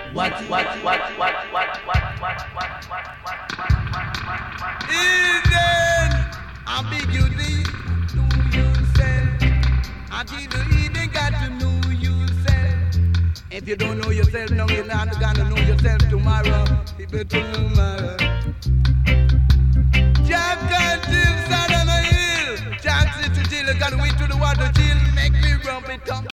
Eden, ambiguity, know yourself. Until you Eden got to know yourself. If you don't know yourself now, you're not gonna know yourself tomorrow. You better know tomorrow. Jack until Sodom Hill. Jack sit to chill, got to wait to the water chill. Make me rub it up.